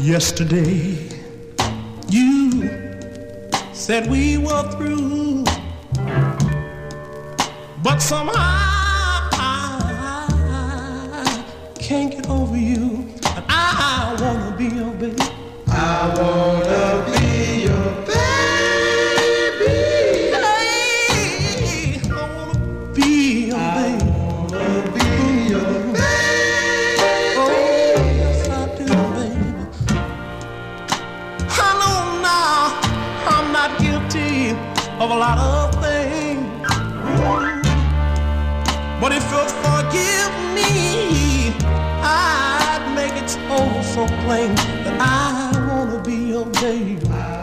Yesterday, you said we were through, but somehow I can't get over you, and I wanna be your baby. I wanna be your baby. Hey, I wanna be your baby. I wanna be your baby. Oh, yes I do, baby. I know now I'm not guilty of a lot of things, but if you'll forgive me, I'd make it so plain that I wanna be your baby.